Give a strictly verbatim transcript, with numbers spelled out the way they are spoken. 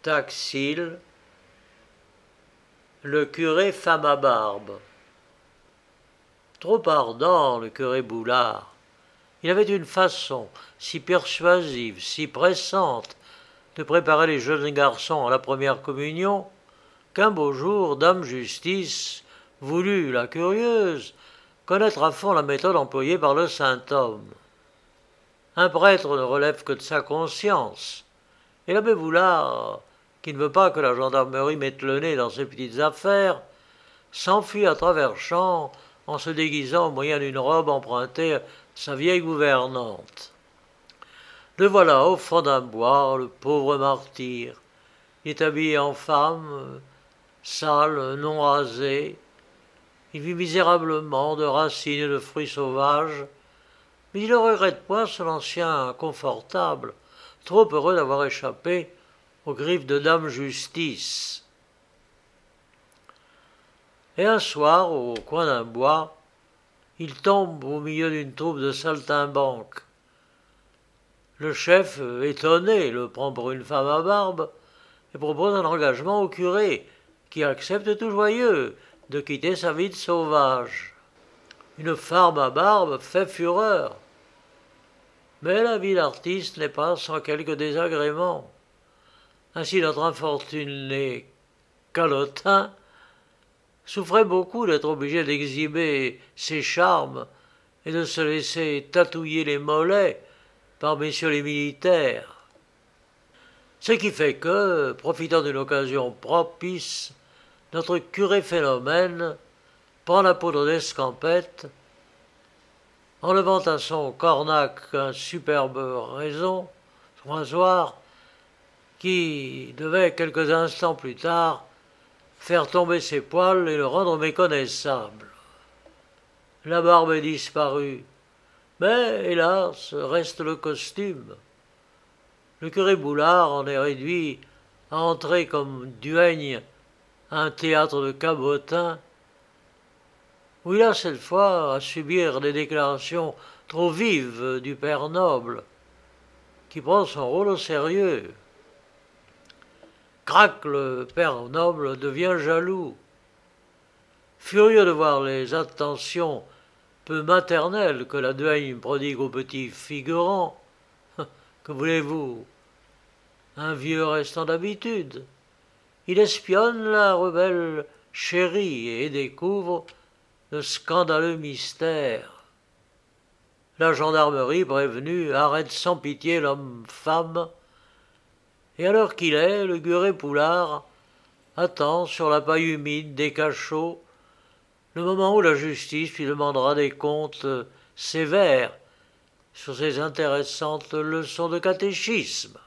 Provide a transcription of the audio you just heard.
Taxil, le curé femme à barbe. Trop ardent, le curé Boulard. Il avait une façon si persuasive, si pressante de préparer les jeunes garçons à la première communion, qu'un beau jour, Dame Justice voulut, la curieuse, connaître à fond la méthode employée par le saint homme. Un prêtre ne relève que de sa conscience, et l'abbé Boulard, qui ne veut pas que la gendarmerie mette le nez dans ses petites affaires, s'enfuit à travers champs en se déguisant au moyen d'une robe empruntée à sa vieille gouvernante. Le voilà au fond d'un bois, le pauvre martyr. Il est habillé en femme, sale, non rasé. Il vit misérablement de racines et de fruits sauvages, mais il ne regrette point son ancien confortable, trop heureux d'avoir échappé aux griffes de Dame Justice. Et un soir, au coin d'un bois, il tombe au milieu d'une troupe de saltimbanques. Le chef, étonné, le prend pour une femme à barbe et propose un engagement au curé, qui accepte tout joyeux de quitter sa vie de sauvage. Une femme à barbe fait fureur. Mais la vie d'artiste n'est pas sans quelques désagréments. Ainsi notre infortuné Calotin souffrait beaucoup d'être obligé d'exhiber ses charmes et de se laisser tatouiller les mollets par messieurs les militaires. Ce qui fait que, profitant d'une occasion propice, notre curé phénomène prend la poudre d'escampette, enlevant à son cornac un superbe raison, son rasoir, qui devait quelques instants plus tard faire tomber ses poils et le rendre méconnaissable. La barbe est disparue, mais hélas reste le costume. Le curé Boulard en est réduit à entrer comme duègne à un théâtre de cabotins, où il a cette fois à subir des déclarations trop vives du père noble, qui prend son rôle au sérieux. Crac, le père noble devient jaloux. Furieux de voir les attentions peu maternelles que la duègne prodigue aux petits figurants, que voulez-vous, un vieux restant d'habitude, il espionne la rebelle chérie et découvre le scandaleux mystère. La gendarmerie prévenue arrête sans pitié l'homme-femme, et à l'heure qu'il est, le curé Boulard attend sur la paille humide des cachots le moment où la justice lui demandera des comptes sévères sur ses intéressantes leçons de catéchisme.